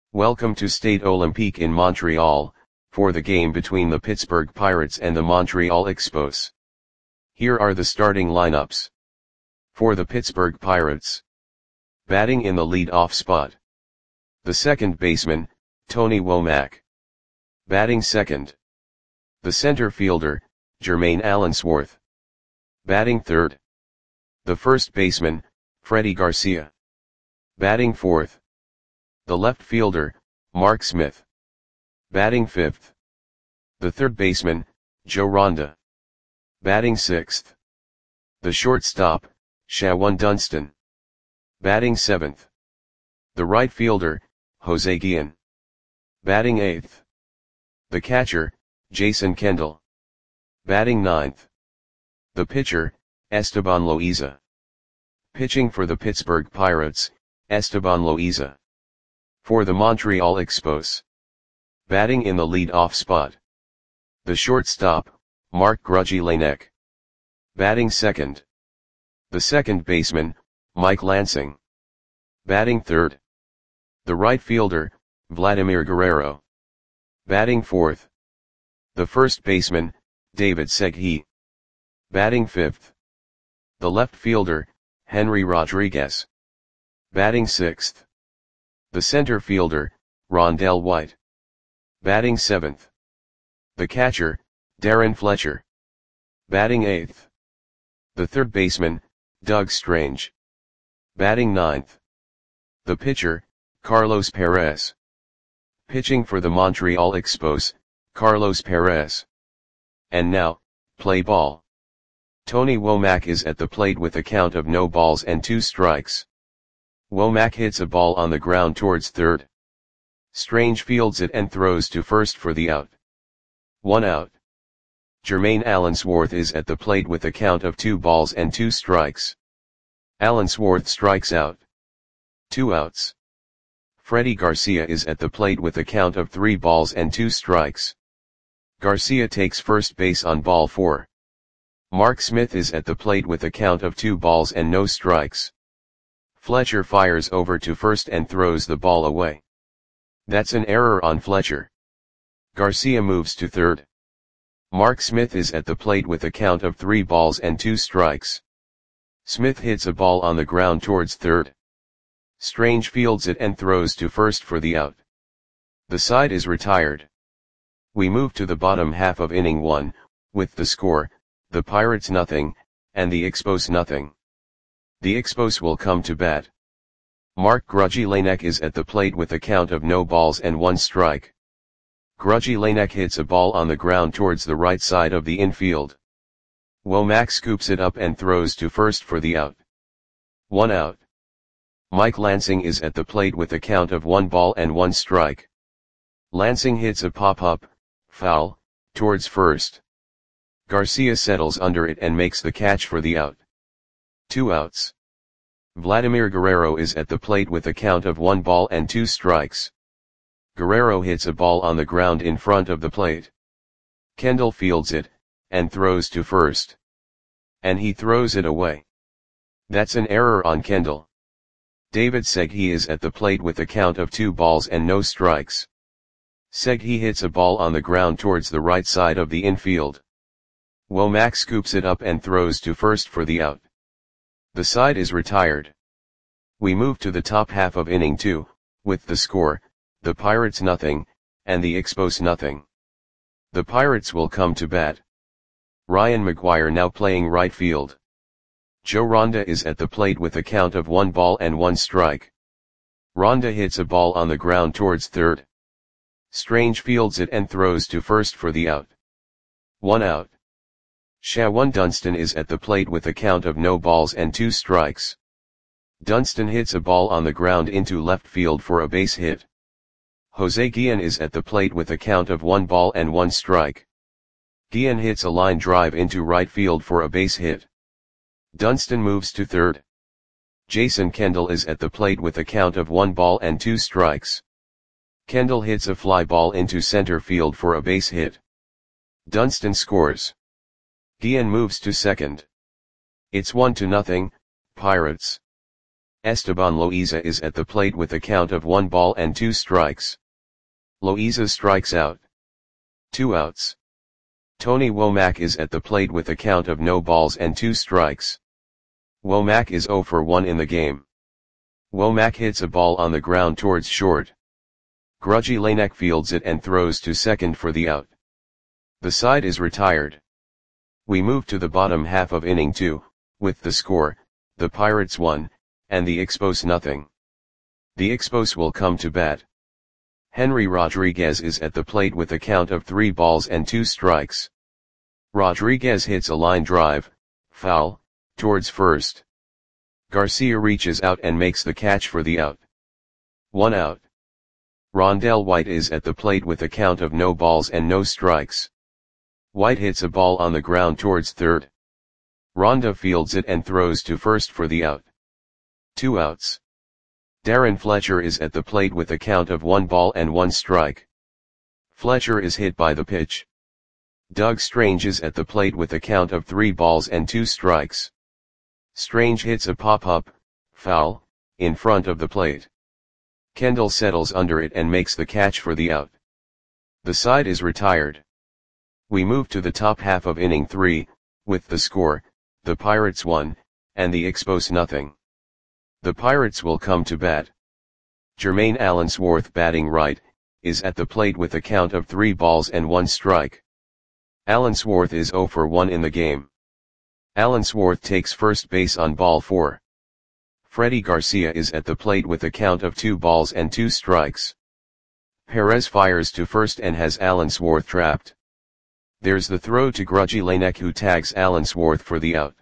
Welcome to Stade Olympique in Montreal, for the game between the Pittsburgh Pirates and the Montreal Expos. Here are the starting lineups. For the Pittsburgh Pirates. Batting in the lead-off spot. The second baseman, Tony Womack. Batting second. The center fielder, Jermaine Allensworth. Batting third. The first baseman, Freddie Garcia. Batting fourth. The left fielder, Mark Smith. Batting fifth. The third baseman, Joe Ronda. Batting sixth. The shortstop, Shawon Dunston. Batting seventh. The right fielder, Jose Guillen. Batting eighth. The catcher, Jason Kendall. Batting ninth. The pitcher, Esteban Loaiza. Pitching for the Pittsburgh Pirates, Esteban Loaiza. For the Montreal Expos. Batting in the lead-off spot. The shortstop, Marc Grudzielanek. Batting second. The second baseman, Mike Lansing. Batting third. The right fielder, Vladimir Guerrero. Batting fourth. The first baseman, David Segui. Batting fifth. The left fielder, Henry Rodriguez. Batting sixth. The center fielder, Rondell White. Batting seventh. The catcher, Darren Fletcher. Batting eighth. The third baseman, Doug Strange. Batting ninth. The pitcher, Carlos Perez. Pitching for the Montreal Expos, Carlos Perez. And now, play ball. Tony Womack is at the plate with a count of no balls and 2 strikes. Womack hits a ball on the ground towards third. Strange fields it and throws to first for the out. 1 out. Jermaine Allensworth is at the plate with a count of 2 balls and 2 strikes. Allensworth strikes out. 2 outs. Freddie Garcia is at the plate with a count of 3 balls and 2 strikes. Garcia takes first base on ball 4. Mark Smith is at the plate with a count of 2 balls and no strikes. Fletcher fires over to first and throws the ball away. That's an error on Fletcher. Garcia moves to third. Mark Smith is at the plate with a count of 3 balls and 2 strikes. Smith hits a ball on the ground towards third. Strange fields it and throws to first for the out. The side is retired. We move to the bottom half of inning 1, with the score, the Pirates nothing, and the Expos nothing. The Expos will come to bat. Marc Grudzielanek is at the plate with a count of no balls and 1 strike. Grudzielanek hits a ball on the ground towards the right side of the infield. Womack scoops it up and throws to first for the out. 1 out. Mike Lansing is at the plate with a count of 1 ball and 1 strike. Lansing hits a pop-up, foul, towards first. Garcia settles under it and makes the catch for the out. 2 outs. Vladimir Guerrero is at the plate with a count of 1 ball and 2 strikes. Guerrero hits a ball on the ground in front of the plate. Kendall fields it, and throws to first. And he throws it away. That's an error on Kendall. David Segui is at the plate with a count of 2 balls and no strikes. Segui hits a ball on the ground towards the right side of the infield. Womack scoops it up and throws to first for the out. The side is retired. We move to the top half of inning 2, with the score, the Pirates nothing, and the Expos nothing. The Pirates will come to bat. Ryan McGuire now playing right field. Joe Ronda is at the plate with a count of 1 ball and 1 strike. Ronda hits a ball on the ground towards third. Strange fields it and throws to first for the out. 1 out. Shawon Dunston is at the plate with a count of no balls and 2 strikes. Dunston hits a ball on the ground into left field for a base hit. Jose Guillen is at the plate with a count of 1 ball and 1 strike. Guillen hits a line drive into right field for a base hit. Dunston moves to third. Jason Kendall is at the plate with a count of 1 ball and 2 strikes. Kendall hits a fly ball into center field for a base hit. Dunston scores. Guillen moves to second. It's 1-0, Pirates. Esteban Loaiza is at the plate with a count of 1 ball and 2 strikes. Loaiza strikes out. 2 outs. Tony Womack is at the plate with a count of no balls and 2 strikes. Womack is 0 for 1 in the game. Womack hits a ball on the ground towards short. Grudgy Lanek fields it and throws to second for the out. The side is retired. We move to the bottom half of inning 2, with the score, the Pirates 1, and the Expos nothing. The Expos will come to bat. Henry Rodriguez is at the plate with a count of 3 balls and 2 strikes. Rodriguez hits a line drive, foul, towards first. Garcia reaches out and makes the catch for the out. 1 out. Rondell White is at the plate with a count of no balls and no strikes. White hits a ball on the ground towards third. Ronda fields it and throws to first for the out. 2 outs. Darren Fletcher is at the plate with a count of 1 ball and 1 strike. Fletcher is hit by the pitch. Doug Strange is at the plate with a count of 3 balls and 2 strikes. Strange hits a pop-up, foul, in front of the plate. Kendall settles under it and makes the catch for the out. The side is retired. We move to the top half of inning 3, with the score, the Pirates 1, and the Expos nothing. The Pirates will come to bat. Jermaine Allensworth, batting right, is at the plate with a count of 3 balls and 1 strike. Allensworth is 0 for 1 in the game. Allensworth takes first base on ball 4. Freddie Garcia is at the plate with a count of 2 balls and 2 strikes. Perez fires to first and has Allensworth trapped. There's the throw to Grudgy Lanek, who tags Allensworth for the out.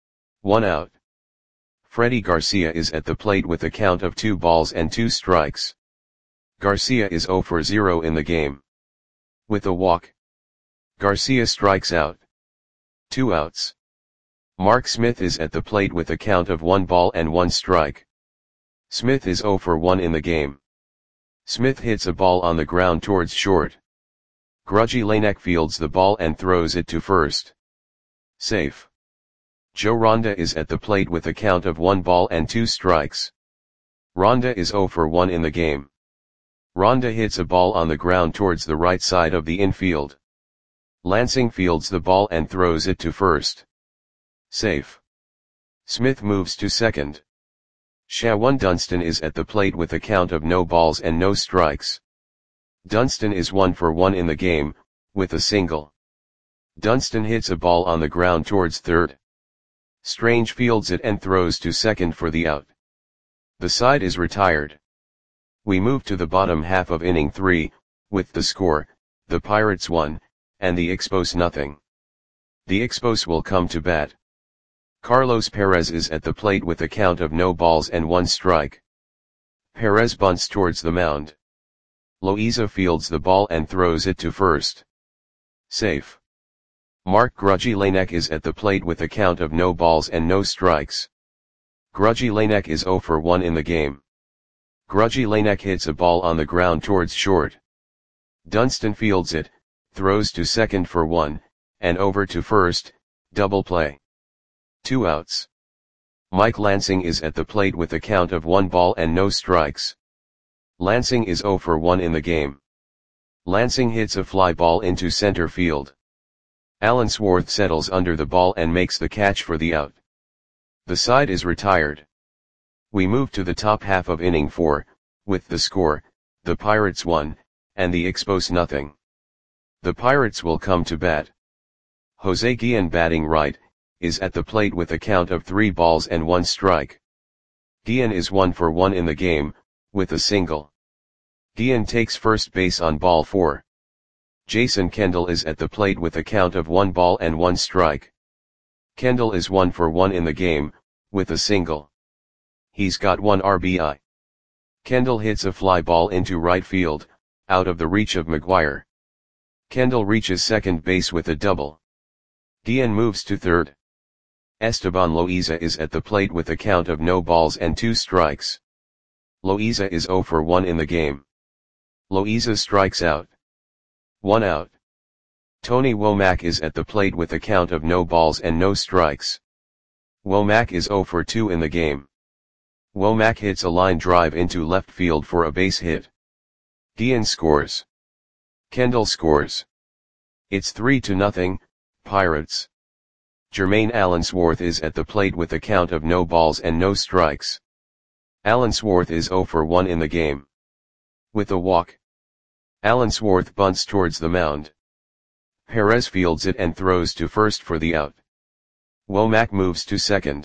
1 out. Freddie Garcia is at the plate with a count of 2 balls and 2 strikes. Garcia is 0 for 0 in the game. With a walk, Garcia strikes out. 2 outs. Mark Smith is at the plate with a count of 1 ball and 1 strike. Smith is 0 for 1 in the game. Smith hits a ball on the ground towards short. Grudgy Lanek fields the ball and throws it to first. Safe. Joe Ronda is at the plate with a count of 1 ball and 2 strikes. Ronda is 0 for 1 in the game. Ronda hits a ball on the ground towards the right side of the infield. Lansing fields the ball and throws it to first. Safe. Smith moves to second. Shawan Dunston is at the plate with a count of no balls and no strikes. Dunston is 1 for 1 in the game, with a single. Dunston hits a ball on the ground towards third. Strange fields it and throws to second for the out. The side is retired. We move to the bottom half of inning 3, with the score, the Pirates 1, and the Expos nothing. The Expos will come to bat. Carlos Perez is at the plate with a count of no balls and 1 strike. Perez bunts towards the mound. Loaiza fields the ball and throws it to first. Safe. Mark Grudgy Lanek is at the plate with a count of no balls and no strikes. Grudgy Lanek is 0 for 1 in the game. Grudgy Lanek hits a ball on the ground towards short. Dunston fields it, throws to second for 1, and over to first, double play. 2 outs. Mike Lansing is at the plate with a count of 1 ball and no strikes. Lansing is 0 for 1 in the game. Lansing hits a fly ball into center field. Allensworth settles under the ball and makes the catch for the out. The side is retired. We move to the top half of inning 4, with the score, the Pirates 1, and the Expos nothing. The Pirates will come to bat. Jose Guillen, batting right, is at the plate with a count of 3 balls and 1 strike. Guillen is 1 for 1 in the game, with a single. Guillen takes first base on ball 4. Jason Kendall is at the plate with a count of 1 ball and 1 strike. Kendall is 1 for 1 in the game, with a single. He's got 1 RBI. Kendall hits a fly ball into right field, out of the reach of McGuire. Kendall reaches second base with a double. Guillen moves to third. Esteban Loaiza is at the plate with a count of no balls and 2 strikes. Loaiza is 0 for 1 in the game. Loaiza strikes out. 1 out. Tony Womack is at the plate with a count of no balls and no strikes. Womack is 0 for 2 in the game. Womack hits a line drive into left field for a base hit. Guillen scores. Kendall scores. It's 3-0, Pirates. Jermaine Allensworth is at the plate with a count of no balls and no strikes. Allensworth is 0 for 1 in the game. With a walk, Allensworth bunts towards the mound. Perez fields it and throws to first for the out. Womack moves to second.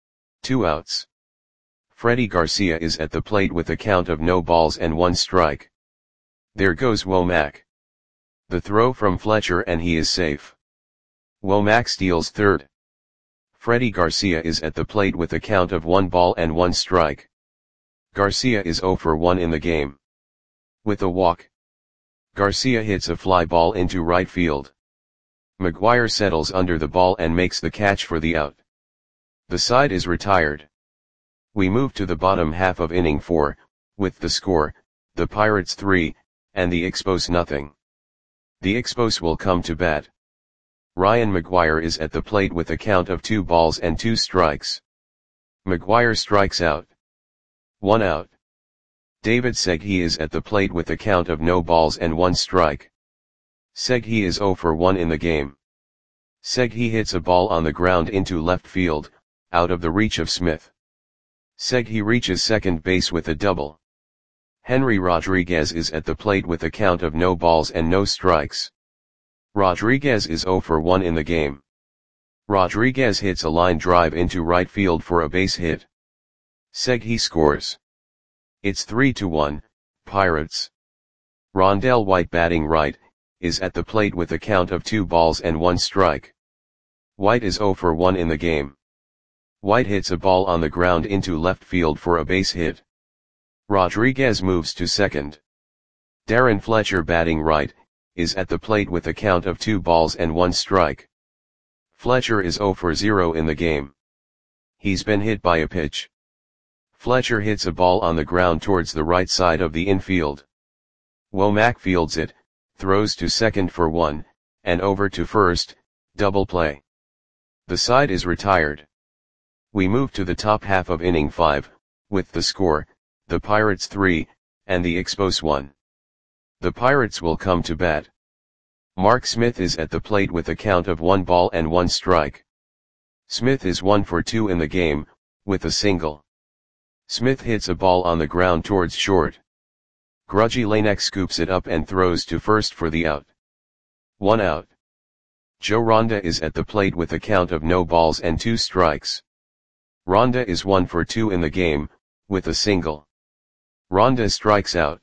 2 outs. Freddie Garcia is at the plate with a count of no balls and 1 strike. There goes Womack. The throw from Fletcher and he is safe. Womack steals third. Freddie Garcia is at the plate with a count of 1 ball and 1 strike. Garcia is 0 for 1 in the game. With a walk, Garcia hits a fly ball into right field. McGuire settles under the ball and makes the catch for the out. The side is retired. We move to the bottom half of inning 4, with the score, the Pirates 3, and the Expos nothing. The Expos will come to bat. Ryan McGuire is at the plate with a count of 2 balls and 2 strikes. McGuire strikes out. 1 out. David Segui is at the plate with a count of no balls and 1 strike. Segui is 0 for 1 in the game. Segui hits a ball on the ground into left field, out of the reach of Smith. Segui reaches second base with a double. Henry Rodriguez is at the plate with a count of no balls and no strikes. Rodriguez is 0 for 1 in the game. Rodriguez hits a line drive into right field for a base hit. Segui scores. It's 3-1, Pirates. Rondell White, batting right, is at the plate with a count of 2 balls and 1 strike. White is 0 for 1 in the game. White hits a ball on the ground into left field for a base hit. Rodriguez moves to second. Darren Fletcher, batting right, is at the plate with a count of 2 balls and 1 strike. Fletcher is 0 for 0 in the game. He's been hit by a pitch. Fletcher hits a ball on the ground towards the right side of the infield. Womack fields it, throws to second for 1, and over to first, double play. The side is retired. We move to the top half of inning 5, with the score, the Pirates 3, and the Expos 1. The Pirates will come to bat. Mark Smith is at the plate with a count of 1 ball and 1 strike. Smith is 1 for 2 in the game, with a single. Smith hits a ball on the ground towards short. Grudgy Lanek scoops it up and throws to first for the out. 1 out. Joe Ronda is at the plate with a count of no balls and 2 strikes. Ronda is 1 for 2 in the game, with a single. Ronda strikes out.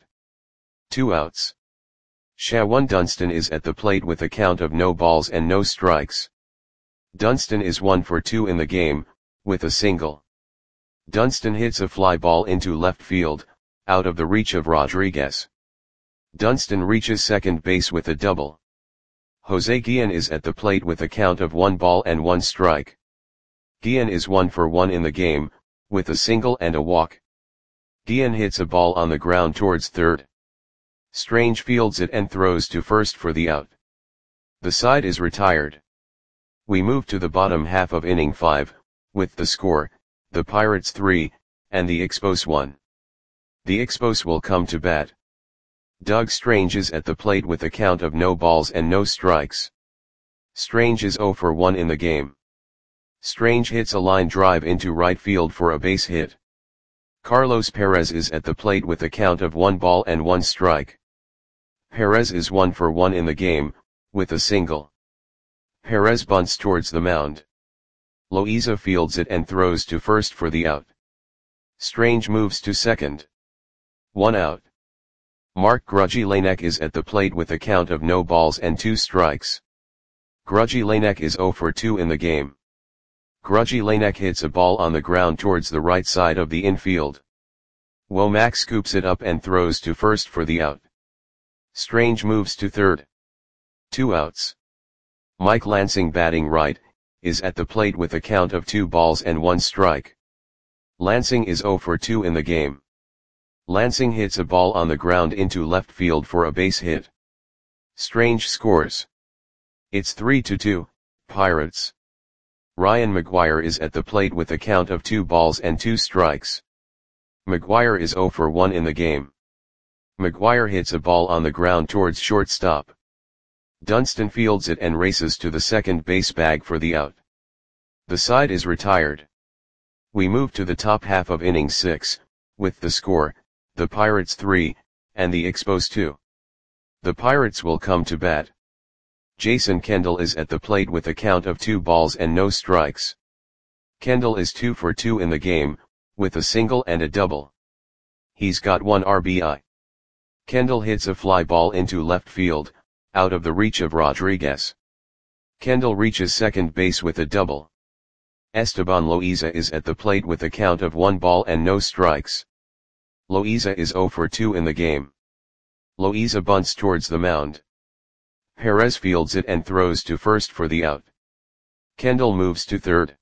2 outs. Shawan Dunston is at the plate with a count of no balls and no strikes. Dunston is 1 for 2 in the game, with a single. Dunston hits a fly ball into left field, out of the reach of Rodriguez. Dunston reaches second base with a double. Jose Guillen is at the plate with a count of 1 ball and 1 strike. Guillen is 1 for 1 in the game, with a single and a walk. Guillen hits a ball on the ground towards third. Strange fields it and throws to first for the out. The side is retired. We move to the bottom half of inning 5, with the score, the Pirates 3, and the Expos 1. The Expos will come to bat. Doug Strange is at the plate with a count of no balls and no strikes. Strange is 0 for 1 in the game. Strange hits a line drive into right field for a base hit. Carlos Perez is at the plate with a count of 1 ball and 1 strike. Perez is 1 for 1 in the game, with a single. Perez bunts towards the mound. Loaiza fields it and throws to first for the out. Strange moves to second. 1 out. Mark Grudgy Lanek is at the plate with a count of no balls and 2 strikes. Grudgy Lanek is 0 for 2 in the game. Grudgy Lanek hits a ball on the ground towards the right side of the infield. Womack scoops it up and throws to first for the out. Strange moves to third. 2 outs. Mike Lansing, batting right, is at the plate with a count of 2 balls and 1 strike. Lansing is 0 for 2 in the game. Lansing hits a ball on the ground into left field for a base hit. Strange scores. It's 3-2, Pirates. Ryan McGuire is at the plate with a count of 2 balls and 2 strikes. McGuire is 0 for 1 in the game. McGuire hits a ball on the ground towards shortstop. Dunston fields it and races to the second base bag for the out. The side is retired. We move to the top half of inning 6, with the score, the Pirates 3, and the Expos 2. The Pirates will come to bat. Jason Kendall is at the plate with a count of 2 balls and no strikes. Kendall is 2 for 2 in the game, with a single and a double. He's got 1 RBI. Kendall hits a fly ball into left field, out of the reach of Rodriguez. Kendall reaches second base with a double. Esteban Loaiza is at the plate with a count of 1 ball and no strikes. Loaiza is 0 for 2 in the game. Loaiza bunts towards the mound. Perez fields it and throws to first for the out. Kendall moves to third.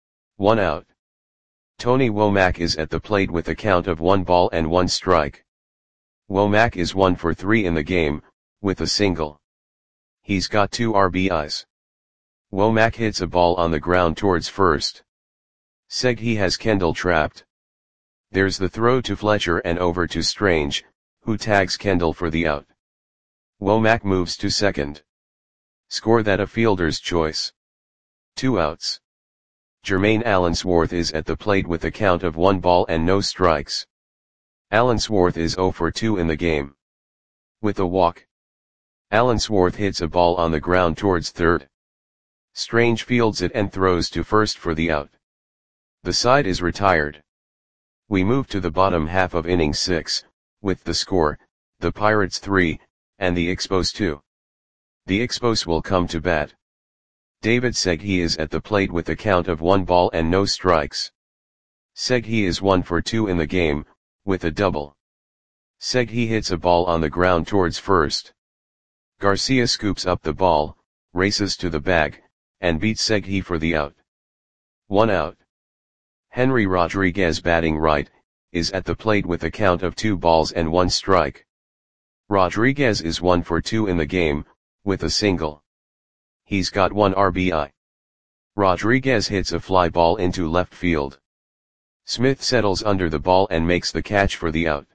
1 out. Tony Womack is at the plate with a count of 1 ball and 1 strike. Womack is 1 for 3 in the game, with a single. He's got 2 RBIs. Womack hits a ball on the ground towards first. Segui has Kendall trapped. There's the throw to Fletcher and over to Strange, who tags Kendall for the out. Womack moves to second. Score that a fielder's choice. 2 outs. Jermaine Allensworth is at the plate with a count of 1 ball and no strikes. Allensworth is 0 for 2 in the game. With a walk. Allensworth hits a ball on the ground towards third. Strange fields it and throws to first for the out. The side is retired. We move to the bottom half of inning 6, with the score, the Pirates 3, and the Expos 2. The Expos will come to bat. David Segui is at the plate with a count of 1 ball and no strikes. Segui is 1 for 2 in the game, with a double. Segui hits a ball on the ground towards first. Garcia scoops up the ball, races to the bag, and beats Segui for the out. 1 out. Henry Rodriguez, batting right, is at the plate with a count of 2 balls and 1 strike. Rodriguez is 1 for 2 in the game, with a single. He's got 1 RBI. Rodriguez hits a fly ball into left field. Smith settles under the ball and makes the catch for the out.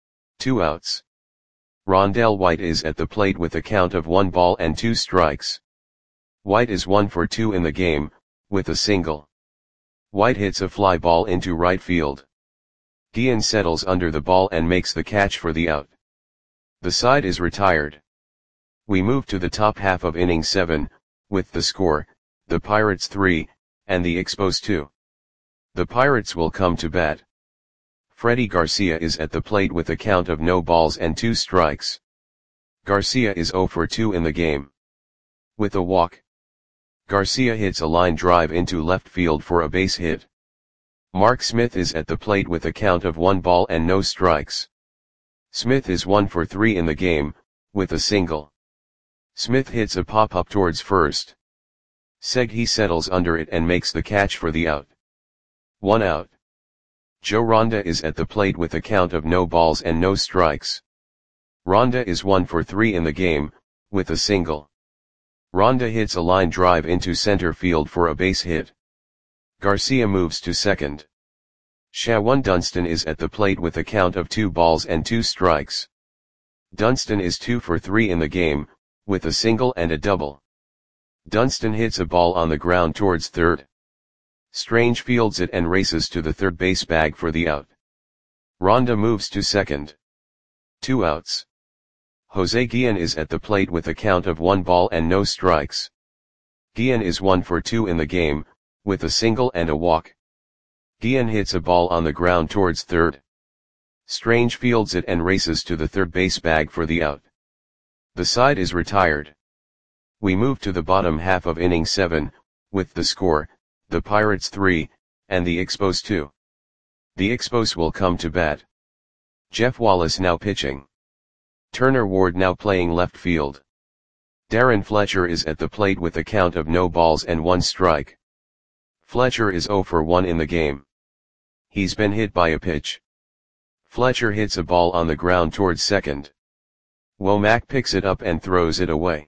2 outs. Rondell White is at the plate with a count of 1 ball and 2 strikes. White is 1 for 2 in the game, with a single. White hits a fly ball into right field. Guillen settles under the ball and makes the catch for the out. The side is retired. We move to the top half of inning 7, with the score, the Pirates 3, and the Expos 2. The Pirates will come to bat. Freddie Garcia is at the plate with a count of no balls and 2 strikes. Garcia is 0 for 2 in the game. With a walk. Garcia hits a line drive into left field for a base hit. Mark Smith is at the plate with a count of 1 ball and no strikes. Smith is 1 for 3 in the game, with a single. Smith hits a pop-up towards first. Segui settles under it and makes the catch for the out. 1 out. Joe Ronda is at the plate with a count of no balls and no strikes. Ronda is 1 for 3 in the game, with a single. Ronda hits a line drive into center field for a base hit. Garcia moves to second. Shawan Dunston is at the plate with a count of 2 balls and 2 strikes. Dunston is 2 for 3 in the game, with a single and a double. Dunston hits a ball on the ground towards third. Strange fields it and races to the third base bag for the out. Ronda moves to second. 2 outs. Jose Guillen is at the plate with a count of 1 ball and no strikes. Guillen is 1 for 2 in the game, with a single and a walk. Guillen hits a ball on the ground towards third. Strange fields it and races to the third base bag for the out. The side is retired. We move to the bottom half of inning 7, with the score, the Pirates 3, and the Expos 2. The Expos will come to bat. Jeff Wallace now pitching. Turner Ward now playing left field. Darren Fletcher is at the plate with a count of no balls and 1 strike. Fletcher is 0 for 1 in the game. He's been hit by a pitch. Fletcher hits a ball on the ground towards second. Womack picks it up and throws it away.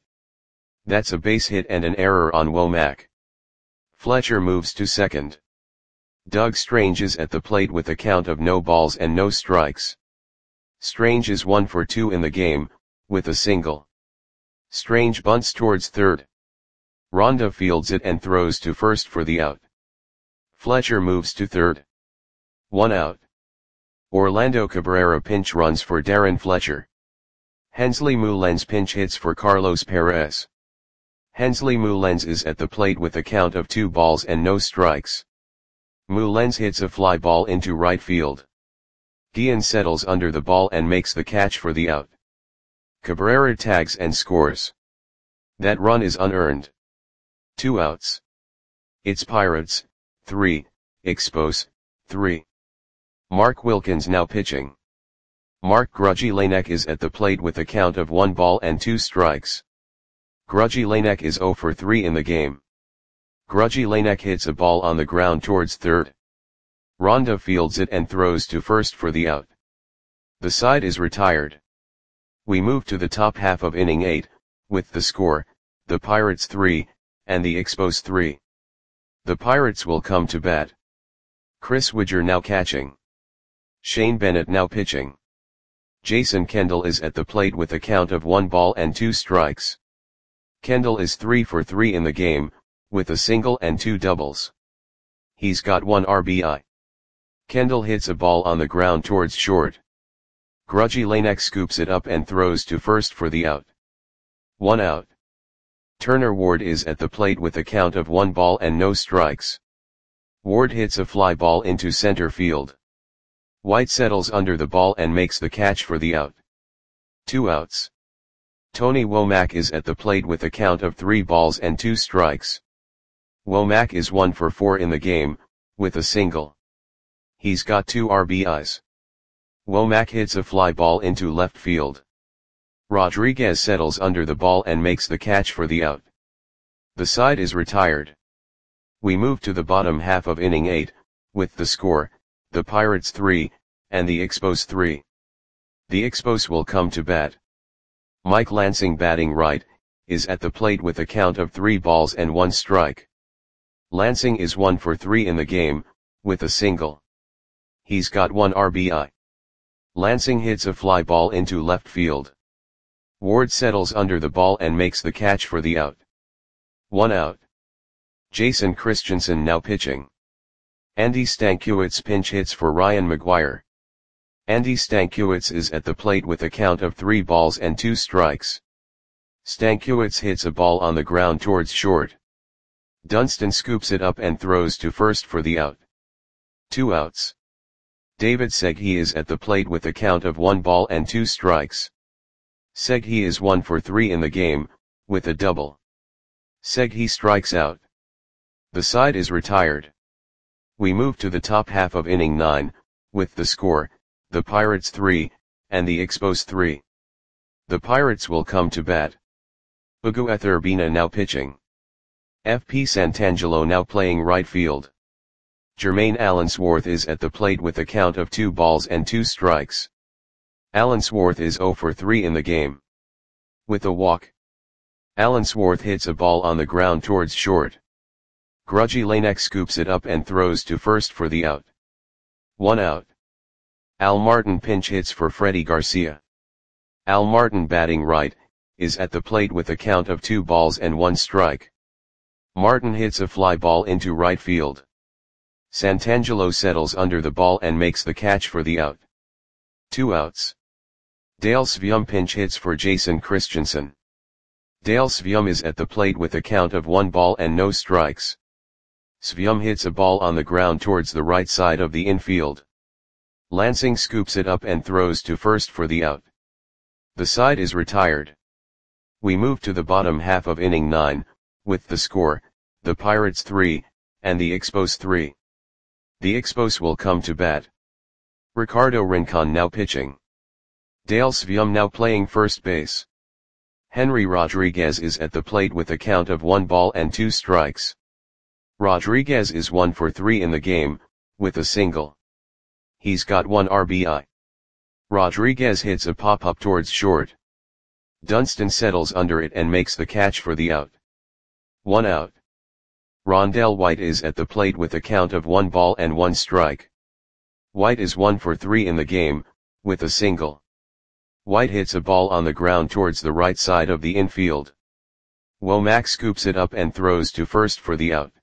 That's a base hit and an error on Womack. Fletcher moves to second. Doug Strange is at the plate with a count of no balls and no strikes. Strange is 1 for 2 in the game, with a single. Strange bunts towards third. Rhonda fields it and throws to first for the out. Fletcher moves to third. 1 out. Orlando Cabrera pinch runs for Darren Fletcher. Hensley Mullens pinch hits for Carlos Perez. Hensley Mullens is at the plate with a count of 2 balls and no strikes. Mullens hits a fly ball into right field. Guillen settles under the ball and makes the catch for the out. Cabrera tags and scores. That run is unearned. 2 outs. It's Pirates, 3, Expos, 3. Mark Wilkins now pitching. Mark Grudgy Lanek is at the plate with a count of 1 ball and 2 strikes. Grudgy Lanek is 0 for 3 in the game. Grudgy Lanek hits a ball on the ground towards third. Rhonda fields it and throws to first for the out. The side is retired. We move to the top half of inning 8, with the score, the Pirates 3, and the Expos 3. The Pirates will come to bat. Chris Widger now catching. Shane Bennett now pitching. Jason Kendall is at the plate with a count of 1 ball and 2 strikes. Kendall is 3 for 3 in the game, with a single and 2 doubles. He's got 1 RBI. Kendall hits a ball on the ground towards short. Grudgy Lanek scoops it up and throws to first for the out. 1 out. Turner Ward is at the plate with a count of 1 ball and no strikes. Ward hits a fly ball into center field. White settles under the ball and makes the catch for the out. 2 outs. Tony Womack is at the plate with a count of 3 balls and 2 strikes. Womack is 1 for 4 in the game, with a single. He's got 2 RBIs. Womack hits a fly ball into left field. Rodriguez settles under the ball and makes the catch for the out. The side is retired. We move to the bottom half of inning 8, with the score, the Pirates 3, and the Expos 3. The Expos will come to bat. Mike Lansing batting right, is at the plate with a count of 3 balls and 1 strike. Lansing is 1 for 3 in the game, with a single. He's got 1 RBI. Lansing hits a fly ball into left field. Ward settles under the ball and makes the catch for the out. 1 out. Jason Christensen now pitching. Andy Stankiewicz pinch hits for Ryan McGuire. Andy Stankiewicz is at the plate with a count of 3 balls and 2 strikes. Stankiewicz hits a ball on the ground towards short. Dunston scoops it up and throws to first for the out. 2 outs. David Seghi is at the plate with a count of 1 ball and 2 strikes. Seghi is 1 for 3 in the game, with a double. Seghi strikes out. The side is retired. We move to the top half of inning 9, with the score, the Pirates 3, and the Expos 3. The Pirates will come to bat. Ugueth Urbina now pitching. FP Santangelo now playing right field. Jermaine Allensworth is at the plate with a count of 2 balls and 2 strikes. Allensworth is 0 for 3 in the game. With a walk. Allensworth hits a ball on the ground towards short. Grudgy Lanek scoops it up and throws to first for the out. 1 out. Al Martin pinch hits for Freddie Garcia. Al Martin batting right, is at the plate with a count of 2 balls and 1 strike. Martin hits a fly ball into right field. Santangelo settles under the ball and makes the catch for the out. 2 outs. Dale Svium pinch hits for Jason Christensen. Dale Svium is at the plate with a count of 1 ball and no strikes. Svium hits a ball on the ground towards the right side of the infield. Lansing scoops it up and throws to first for the out. The side is retired. We move to the bottom half of inning 9, with the score, the Pirates 3, and the Expos 3. The Expos will come to bat. Ricardo Rincon now pitching. Dale Svium now playing first base. Henry Rodriguez is at the plate with a count of 1 ball and 2 strikes. Rodriguez is 1 for 3 in the game, with a single. He's got 1 RBI. Rodriguez hits a pop-up towards short. Dunston settles under it and makes the catch for the out. 1 out. Rondell White is at the plate with a count of 1 ball and 1 strike. White is 1 for 3 in the game, with a single. White hits a ball on the ground towards the right side of the infield. Womack scoops it up and throws to first for the out.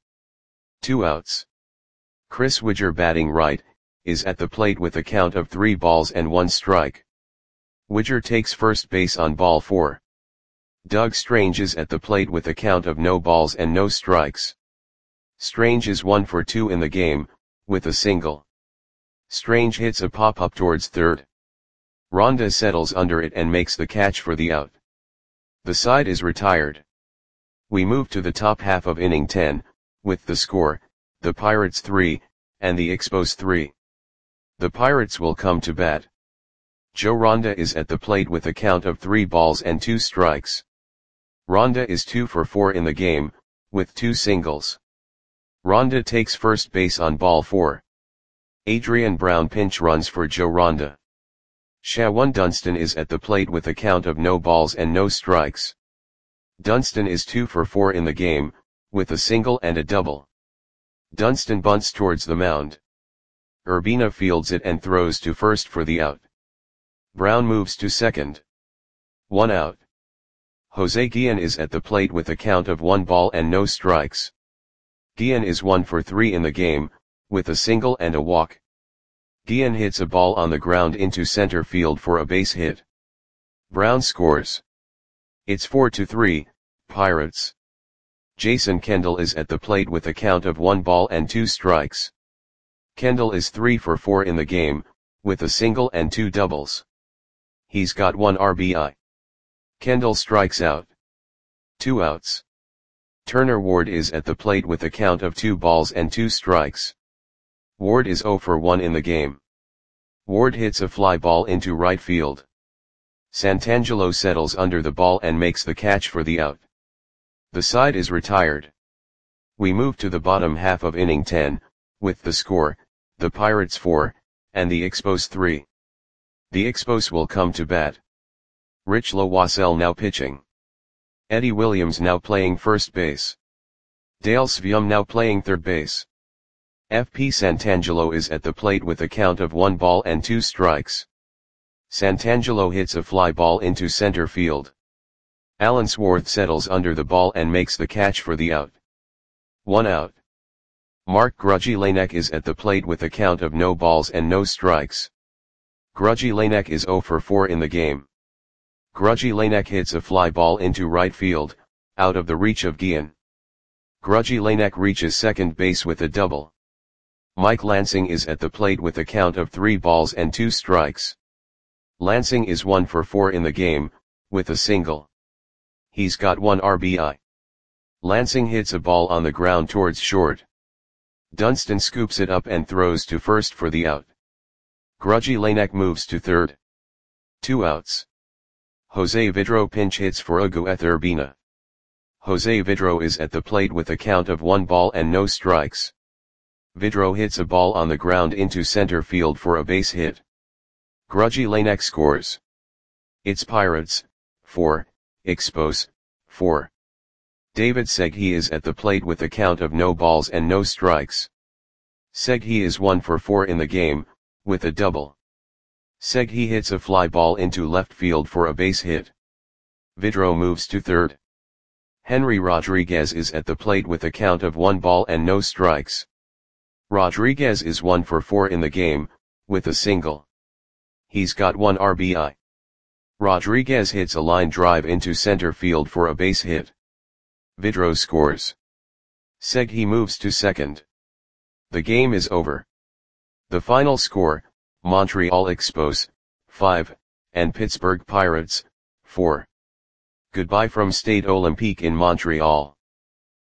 2 outs. Chris Widger, batting right, is at the plate with a count of 3 balls and 1 strike. Widger takes first base on ball 4. Doug Strange is at the plate with a count of no balls and no strikes. Strange is 1 for 2 in the game, with a single. Strange hits a pop-up towards third. Ronda settles under it and makes the catch for the out. The side is retired. We move to the top half of inning 10, with the score, the Pirates 3, and the Expos 3. The Pirates will come to bat. Joe Ronda is at the plate with a count of 3 balls and 2 strikes. Ronda is 2 for 4 in the game, with 2 singles. Ronda takes first base on ball 4. Adrian Brown pinch runs for Joe Ronda. Shawan Dunston is at the plate with a count of no balls and no strikes. Dunston is 2 for 4 in the game, with a single and a double. Dunston bunts towards the mound. Urbina fields it and throws to first for the out. Brown moves to second. 1 out. Jose Guillen is at the plate with a count of 1 ball and no strikes. Guillen is 1 for 3 in the game, with a single and a walk. Guillen hits a ball on the ground into center field for a base hit. Brown scores. It's 4-3, Pirates. Jason Kendall is at the plate with a count of 1 ball and 2 strikes. Kendall is 3 for 4 in the game, with a single and 2 doubles. He's got 1 RBI. Kendall strikes out. 2 outs. Turner Ward is at the plate with a count of 2 balls and 2 strikes. Ward is 0 for 1 in the game. Ward hits a fly ball into right field. Santangelo settles under the ball and makes the catch for the out. The side is retired. We move to the bottom half of inning 10, with the score, the Pirates 4, and the Expos 3. The Expos will come to bat. Rich Lowassell now pitching. Eddie Williams now playing first base. Dale Svium now playing third base. FP Santangelo is at the plate with a count of 1 ball and 2 strikes. Santangelo hits a fly ball into center field. Alan Swarth settles under the ball and makes the catch for the out. 1 out. Mark Grudzielanek is at the plate with a count of no balls and no strikes. Grudzielanek is 0 for 4 in the game. Grudzielanek hits a fly ball into right field, out of the reach of Guillen. Grudzielanek reaches second base with a double. Mike Lansing is at the plate with a count of 3 balls and 2 strikes. Lansing is 1 for 4 in the game, with a single. He's got 1 RBI. Lansing hits a ball on the ground towards short. Dunston scoops it up and throws to first for the out. Grudzielanek moves to third. 2 outs. Jose Vidro pinch hits for Ugueth Urbina. Jose Vidro is at the plate with a count of 1 ball and no strikes. Vidro hits a ball on the ground into center field for a base hit. Grudzielanek scores. It's Pirates 4, Expos 4. David Seghi is at the plate with a count of no balls and no strikes. Seghi is 1 for 4 in the game, with a double. Seghi hits a fly ball into left field for a base hit. Vidro moves to third. Henry Rodriguez is at the plate with a count of 1 ball and no strikes. Rodriguez is 1 for 4 in the game, with a single. He's got 1 RBI. Rodriguez hits a line drive into center field for a base hit. Vidro scores. Seghi moves to second. The game is over. The final score, Montreal Expos 5, and Pittsburgh Pirates 4. Goodbye from Stade Olympique in Montreal.